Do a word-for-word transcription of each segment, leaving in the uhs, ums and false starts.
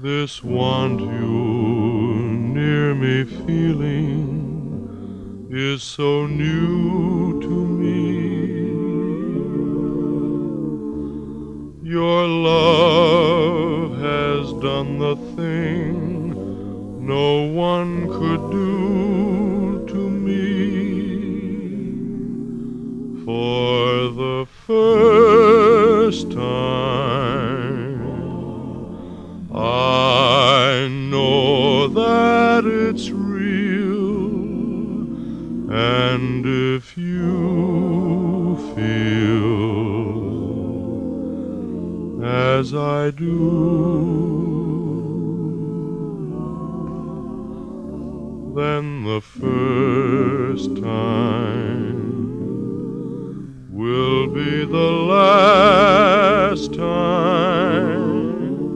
This want you near me feeling is so new to me. Your love has done the thing no one could do to me. For the first time I know that it's real, and if you feel as I do, then the first time will be the last time.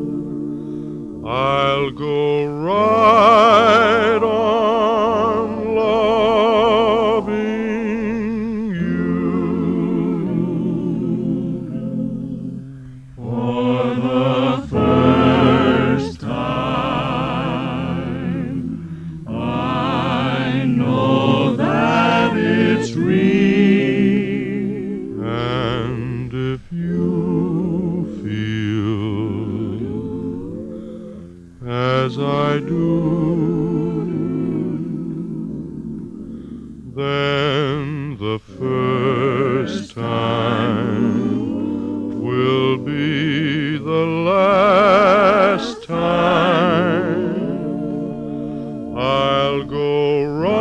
I'll go right on loving you for the first time. I know that it's real, and if you feel as I do, then the first time will be the last time. I'll go right